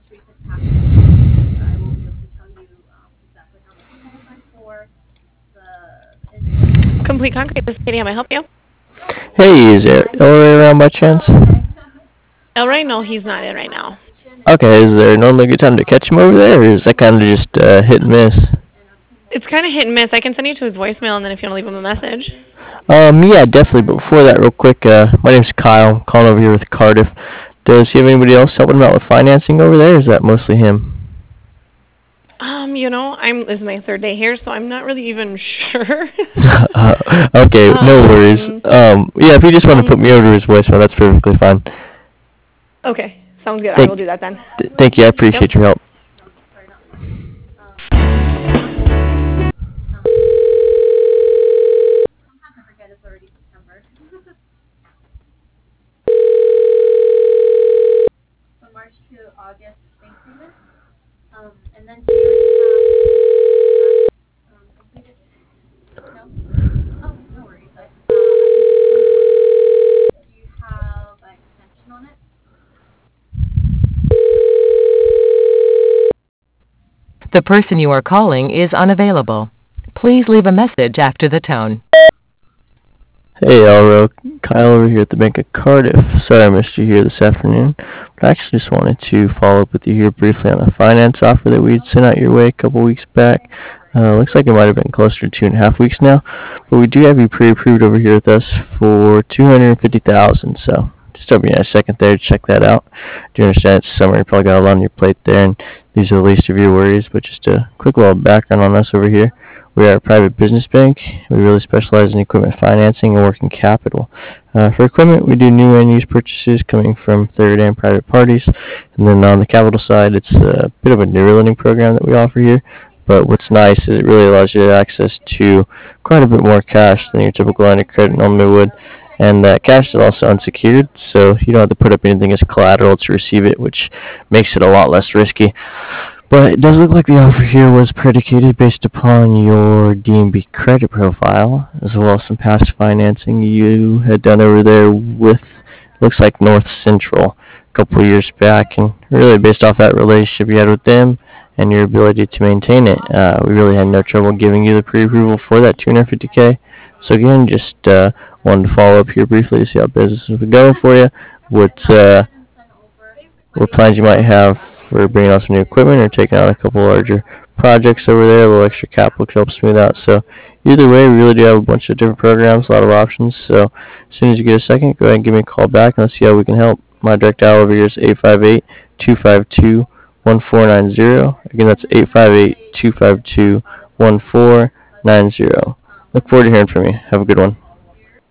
Complete Concrete. This is Katie. How may I help you? Hey, is there Elroy around by chance? Elroy? No, he's not in right now. Okay, is there normally a good time to catch him over there, or is that kind of just hit and miss? It's kind of hit and miss. I can send you to his voicemail, and then if you want to leave him a message. Yeah, definitely. But before that, real quick, my name's Kyle. I'm calling over here with Cardiff. Does he have anybody else helping him out with financing over there, or is that mostly him? This is my third day here, so I'm not really even sure. Okay, no worries. um, Yeah, if you just want to put me over to his voicemail, that's perfectly fine. okay, sounds good. I Thank, will do that then. thank you. I Yep. appreciate your help. The person you are calling is unavailable. Please leave a message after the tone. Hey, Elro. Kyle over here at the Bank of Cardiff. Sorry I missed you here this afternoon, but I actually just wanted to follow up with you here briefly on a finance offer that we had sent out your way a couple weeks back. Looks like it might have been closer to 2.5 weeks now, but we do have you pre-approved over here with us for $250,000. So just drop me a second there to check that out. Do you understand it's summer? You probably got a lot on your plate there, and these are the least of your worries. But just a quick little background on us over here. We are a private business bank. We really specialize in equipment financing and working capital. For equipment, we do new and used purchases coming from third and private parties. And then on the capital side, it's a bit of a new lending program that we offer here. But what's nice is it really allows you access to quite a bit more cash than your typical line of credit normally would. And that cash is also unsecured, so you don't have to put up anything as collateral to receive it, which makes it a lot less risky. But it does look like the offer here was predicated based upon your DNB credit profile, as well as some past financing you had done over there with, looks like North Central a couple of years back, and really based off that relationship you had with them and your ability to maintain it, we really had no trouble giving you the pre-approval for that 250K. So again, just wanted to follow up here briefly to see how business has been going for you. What plans you might have for bringing on some new equipment or taking on a couple larger projects over there, a little extra capital to help smooth out. So either way, we really do have a bunch of different programs, a lot of options. So as soon as you get a second, go ahead and give me a call back and let's see how we can help. My direct dial over here is 858-252-1490. Again, that's 858-252-1490. Look forward to hearing from you. Have a good one.